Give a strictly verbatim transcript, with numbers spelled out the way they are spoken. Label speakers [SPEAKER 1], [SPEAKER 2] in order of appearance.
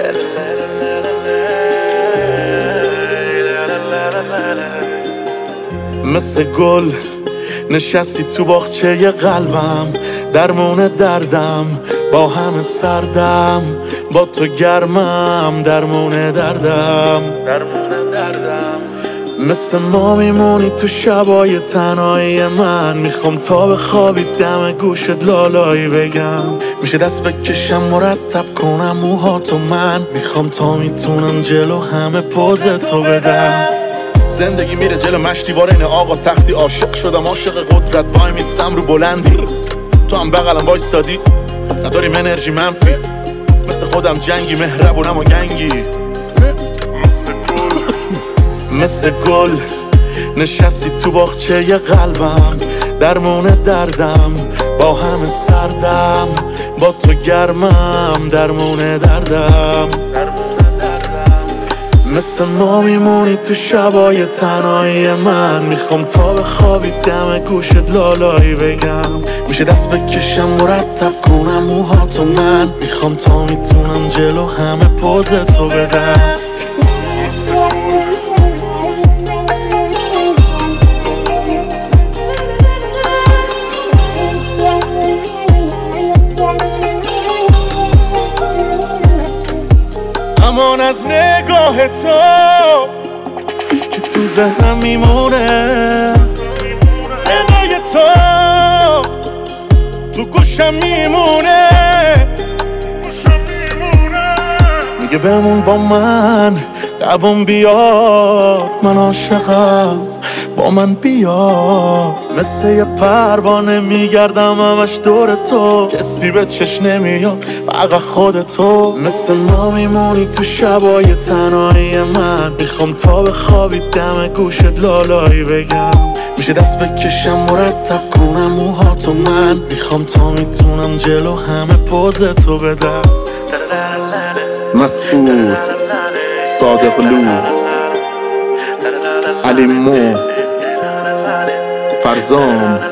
[SPEAKER 1] مثل گل نشستی تو باغچه قلبم، درمون دردم با همه سردم، با تو گرمم درمون دردم درمون دردم. مثل ما میمونی تو شبای تنهایی من، میخوام تا بخوابی دم گوشت لالایی بگم، میشه دست بکشم مرتب کنم موهاتو من، میخوام تا میتونم جلو همه پوز تو بدم. زندگی میره جلو مشتی وارین آقا تختی، عاشق شدم عاشق قدرت، وای میسم رو بلندی، تو هم بغلم وایستادی نداریم انرژی منفی، مثل خودم جنگی مهربونم و گنگی. مثل گل نشستی تو باغچه قلبم، درمون دردم با همه سردم، با تو گرمم درمون دردم. مثل ما میمونی تو شبای تنهایی من، میخوام تا بخوابی دم گوشت لالایی بگم، میشه دست بکشم مرتب کنم موهاتو من، میخوام تا میتونم جلو همه پوز تو بدم. امان از نگاه تو که تو ذهنم میمونه، صدای تو تو گوشم میمونه، میگه بمون با من دوام بیار، من عاشقم با من بیا. مثل یه پروانه میگردم همش دور تو، کسی به چش نمیاد فقط خودتو. مثل ما میمونی تو شبای تنهایی من، میخوام تا بخوابی دم گوشت لالایی بگم، میشه دست بکشم مرتب کنم موهاتو من، میخوام تا میتونم جلو همه پوز تو بدم.
[SPEAKER 2] مسعود صادقلو، علی مو، فرزام